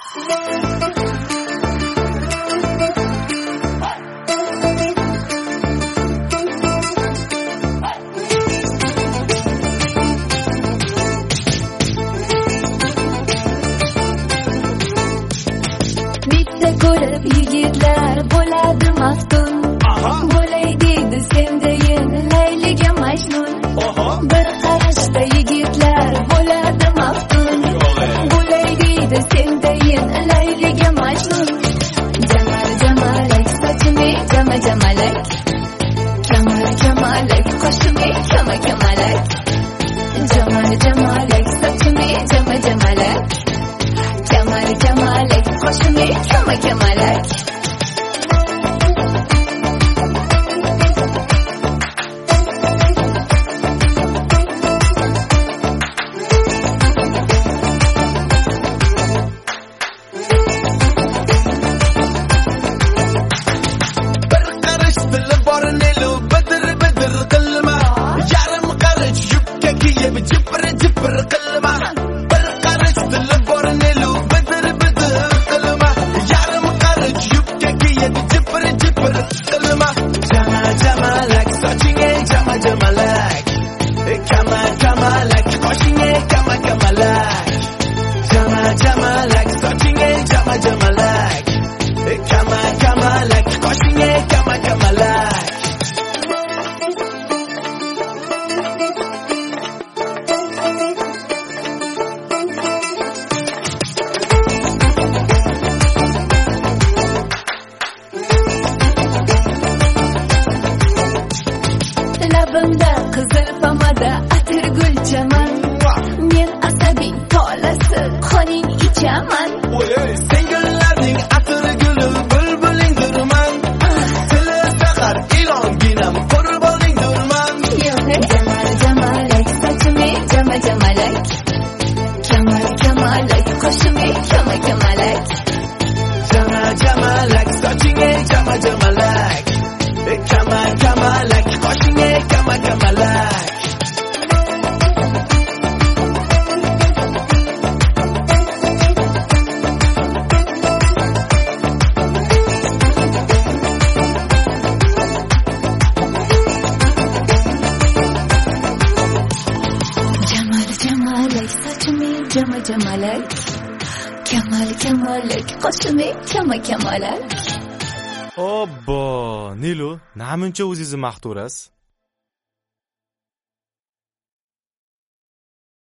Bitta ko'rib yigitlar bo'ladi maftun. Bo'lay deydi sendayin layliga majnun. Bir qarashda yigitlar bo'ladi maftun. Bo'lay deydi sendayin layliga majnun. Jamal jamalak sochini jama jamalak. Kamal kamalak qoshini kama kamalak. Jamal jamalak sochini jama jamalak. Kamal kamalak qoshini kama kamalak. Labimda qizil pomada atir gul chaman. Men asabiy tolasi qoning ichaman. Sengallarning atir guli bulbulingdirman. Tili saqar ilonginam qurboningdirman. Jamal jamalak sochini jama jamalak. Kamal kamalak qoshini kama kamalak. Jama jamalak sochingga jama jamalak. Kamal kamalak qoshingga kama kamalak. Jamal jamalak sochini jama jamalak. Kamal kamalak qoshini kama kamalak. Obbo, Nilu, namuncha o'zingizni maqturasiz?